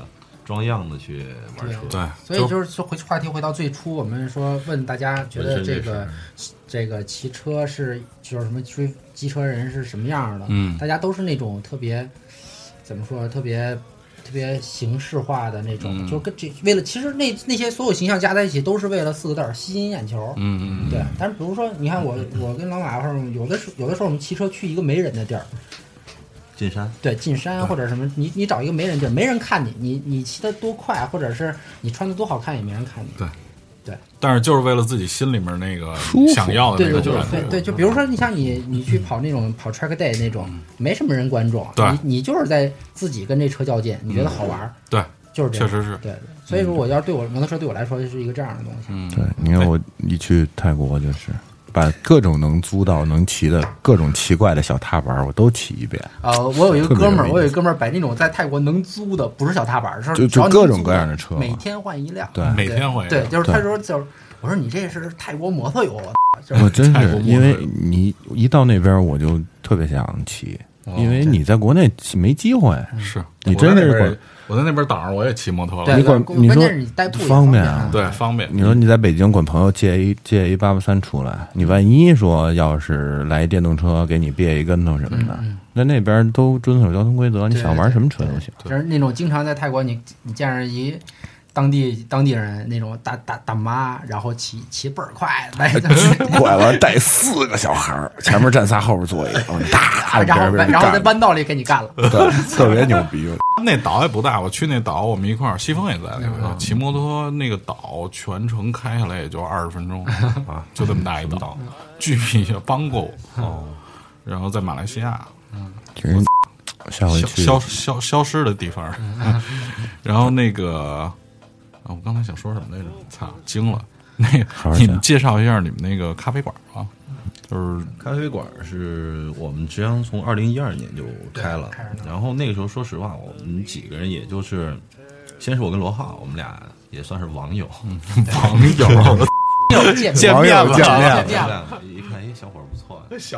装样的去玩车。 对， 所以就是说回话题回到最初，我们说问大家觉得这个这个骑车是就是什么追机车人是什么样的？ 嗯， 大家都是那种特别怎么说特别。特别形式化的那种，嗯、就跟这为了其实那那些所有形象加在一起都是为了四个字儿吸引眼球。 嗯嗯， 对。但是比如说，你看我我跟老马或者有的时有的时候我们骑车去一个没人的地儿， 进山， 对，进山或者什么，你你找一个没人地儿，没人看你，你你骑得多快，或者是你穿得多好看，也没人看你。 对。 对， 但是就是为了自己心里面那个想要的那个对对对对，就比如说你像你你去跑那种跑 track day 那种，没什么人关注， 对， 你你就是在自己跟这车较劲，你觉得好玩， 对， 就是这样， 确实是， 对。所以说，我要是对我摩托车对我来说是一个这样的东西。 嗯，对，你看我一去泰国就是把各种能租到能骑的各种奇怪的小踏板我都骑一遍。 呃，我有一个哥们儿，我有一个哥们儿把那种在泰国能租的不是小踏板，是就就各种各样的车， 每天换一辆， 对， 每天换一辆， 对，就是他说就是。我说你这是泰国摩托油啊！ 我真是，因为你一到那边我就特别想骑，因为你在国内没机会。 是你真是管我在那边岛上我也骑摩托了， 你管你说方便啊？ 对，方便。 你说你在北京管朋友借一借一八八三出来，你万一说要是来电动车给你别一跟头什么的，那那边都遵守交通规则，你想玩什么车都行。 就是那种经常在泰国你你见着一。当地当地人那种大大大妈，然后骑骑倍儿快， 拐弯带四个小孩儿，前面站仨，后边坐一个，大， 然后然后在弯道里给你干了， 对，特别牛逼。 那岛也不大，我去那岛，我们一块儿，西风也在那边骑摩托，那个岛全程开下来也就二十分钟啊，就这么大一个岛，巨比邦沟哦，然后在马来西亚， 嗯，下回去消消消失的地方，然后那个。啊，我刚才想说什么来着？操，惊了！那个，你们介绍一下你们那个咖啡馆啊？就是咖啡馆是我们实际上从二零一二年就开了，然后那个时候说实话，我们几个人也就是，先是我跟罗浩，我们俩也算是网友， 嗯、网友。 见见面了， 见面了，一看，哎，小伙不错， 小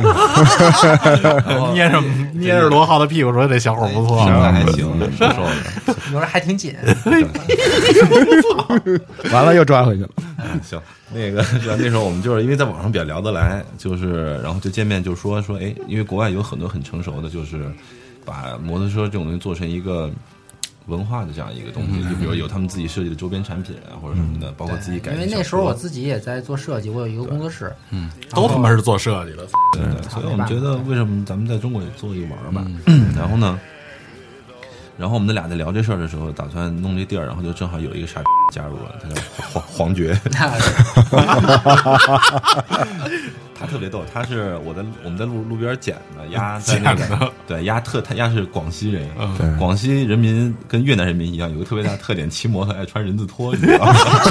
伙，捏着捏着罗浩的屁股说：“这小伙不错， 还行，瘦瘦的， 有时还挺紧。” 完了又抓回去了。 行，那个那时候我们就是因为在网上比较聊得来，就是然后就见面就说说，哎，因为国外有很多很成熟的，就是把摩托车这种东西做成一个。文化的这样一个东西，就比如有他们自己设计的周边产品啊，或者什么的，包括自己改。 因为那时候我自己也在做设计，我有一个工作室， 嗯，都他妈是做设计的。 对对，所以我们觉得为什么咱们在中国也做一玩吧？然后呢，然后我们那俩在聊这事儿的时候，打算弄这地儿，然后就正好有一个傻逼加入了，他叫黄黄觉。他特别逗，他是我在我们在路路边捡的鸭，在那个对鸭特他鸭是广西人， 嗯、 广西人民跟越南人民一样，有个特别大的特点，骑摩托爱穿人字拖，你知道吗？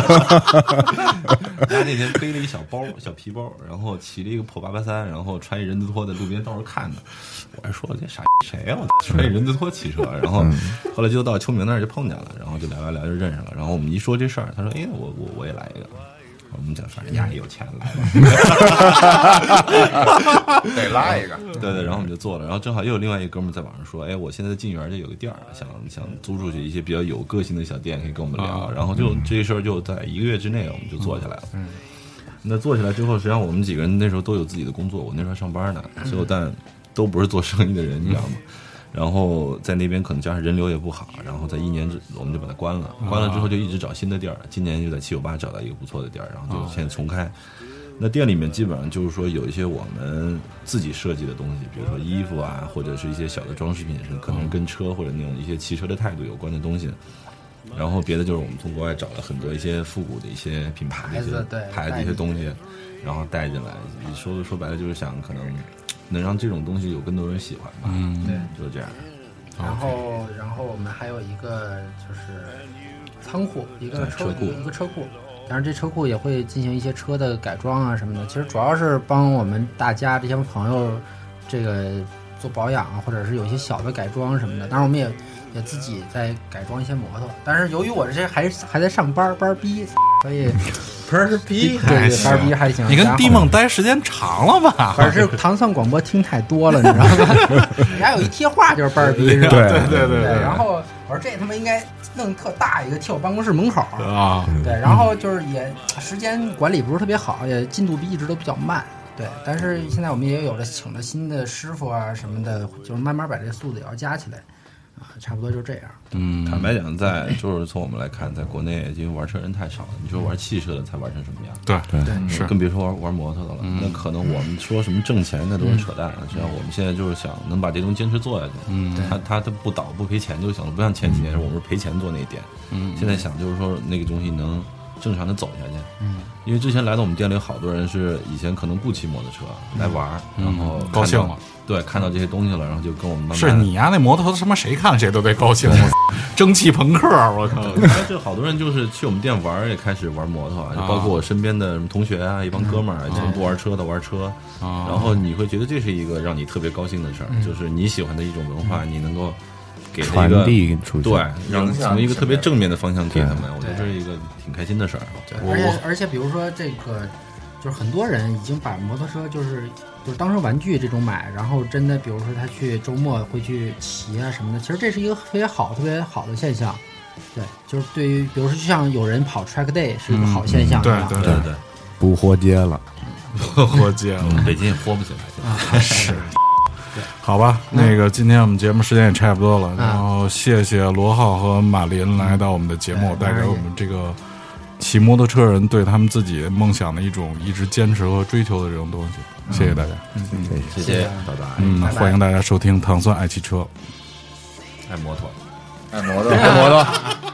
他那天背了一小包小皮包，然后骑了一个破八八三，然后穿一人字拖在路边到处看的。我还说这傻谁呀、啊？我穿一人字拖骑车，然后后来就到秋明那儿就碰见了，然后就聊聊聊就认识了。然后我们一说这事儿，他说：“哎，我我我也来一个。”我们讲，反正丫也有钱来了，得拉一个。 对对，然后我们就做了，然后正好又有另外一个哥们在网上说，哎，我现在在晋源这有个店儿，想想租出去一些比较有个性的小店，可以跟我们聊。啊、然后就、嗯、这事儿就在一个月之内，我们就做下来了。嗯，那做起来之后，实际上我们几个人那时候都有自己的工作，我那时候上班呢，所以但都不是做生意的人，你知道吗？然后在那边可能加上人流也不好，然后在一年之我们就把它关了，关了之后就一直找新的店儿。今年就在七九八找到一个不错的店儿，然后就现在重开。那店里面基本上就是说有一些我们自己设计的东西，比如说衣服啊，或者是一些小的装饰品，是可能跟车或者那种一些骑车的态度有关的东西。然后别的就是我们从国外找了很多一些复古的一些品牌的一些牌子一些东西，然后带进来。说说白了就是想可能。能让这种东西有更多人喜欢吧？ 嗯， 对， 就是这样。 然后，然后我们还有一个就是仓库，一个车库，一个车库。当然，这车库也会进行一些车的改装啊什么的。其实主要是帮我们大家这些朋友，这个做保养啊，或者是有一些小的改装什么的。当然，我们也也自己在改装一些摩托。但是由于我这些还还在上班，班逼，所以。 班儿逼还行，班儿逼还行。 你跟迪梦待时间长了吧？ 反正是糖蒜广播听太多了，你知道吗？人家有一贴画就是班儿逼，是吧？ 对对对对。 然后， 我说这他妈应该弄特大一个贴我办公室门口啊。 对，然后就是也时间管理不是特别好，也进度一直都比较慢。对，但是现在我们也有了请了新的师傅啊什么的，就是慢慢把这个速度也要加起来。啊，差不多就这样。 嗯，坦白讲，在就是从我们来看，在国内因为玩车人太少了，你说玩汽车的才玩成什么样？ 对对对， 是， 更别说玩玩摩托的了。嗯、那可能我们说什么挣钱，那都是扯淡了。只要我们现在就是想能把这东西坚持做下去，嗯，他他他不倒不赔钱就行了，不像前几年是我们是赔钱做那一点。嗯，现在想就是说那个东西能正常的走下去。嗯，因为之前来到我们店里，有好多人是以前可能不骑摩托车来玩，然后高兴了。 对，看到这些东西了，然后就跟我们慢慢是你呀、啊，那摩托他妈谁看谁都得高兴，蒸汽朋克，我靠！ 这好多人就是去我们店玩，也开始玩摩托，就包括我身边的什么同学啊，一帮哥们儿，从不玩车的玩车，然后你会觉得这是一个让你特别高兴的事儿，就是你喜欢的一种文化，你能够给他一个传递出去， 对，让从一个特别正面的方向给他们，我觉得这是一个挺开心的事儿。 而且而且，比如说这个，就是很多人已经把摩托车就是。就是当成玩具这种买，然后真的，比如说他去周末会去骑啊什么的，其实这是一个特别好、特别好的现象。对，就是对于，比如说就像有人跑 track day 是一个好现象， 嗯、对对对对， 不活街了， 不活街了， 北京也活不起来。 啊、是，好吧，那个今天我们节目时间也差不多了，然后谢谢罗浩和马林来到我们的节目，带给我们这个。骑摩托车人对他们自己梦想的一种一直坚持和追求的这种东西，谢谢大家， 嗯，谢谢，拜拜， 嗯，欢迎大家收听糖蒜爱汽车， 爱摩托， 爱摩托，爱摩托。